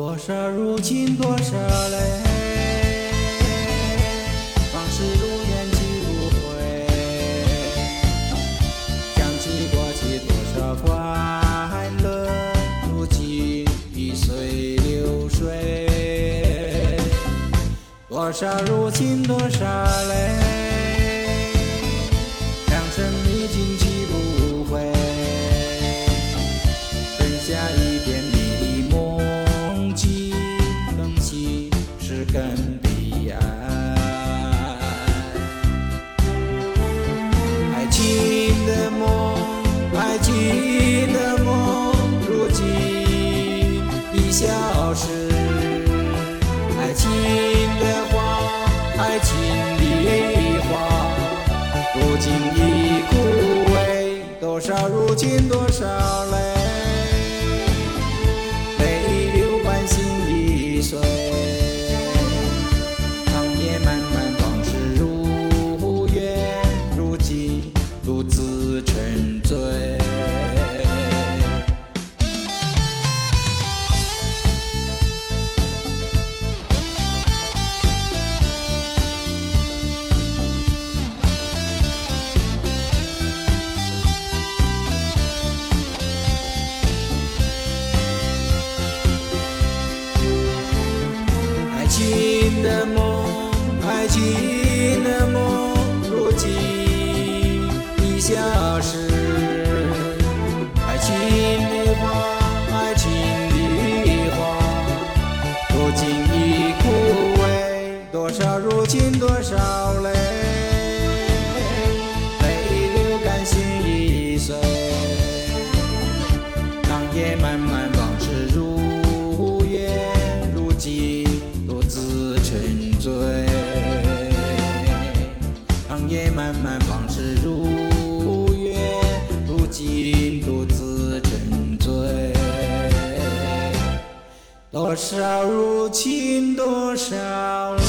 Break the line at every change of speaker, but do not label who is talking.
多少如今多少泪，往事如烟记不回。想起过去多少快乐，如今已随流水。多少如今多少泪，良辰已经记不回。剩下一点你的梦境，更稀是更悲哀。爱情的梦，爱情的梦，如今已消失。爱情的花，爱情的花，如今已枯萎。多少如今多少泪，泪流满心已碎。长夜漫漫，往事如烟，如今独自沉醉。爱情的梦，爱情的梦，如今已消失。爱情的花，爱情的花，如今已枯萎。多少如今多少泪，泪流干心已碎。长夜漫漫，往事如烟，如今独自沉醉。长夜漫漫，往事如烟，如今独自沉醉。多少如今多少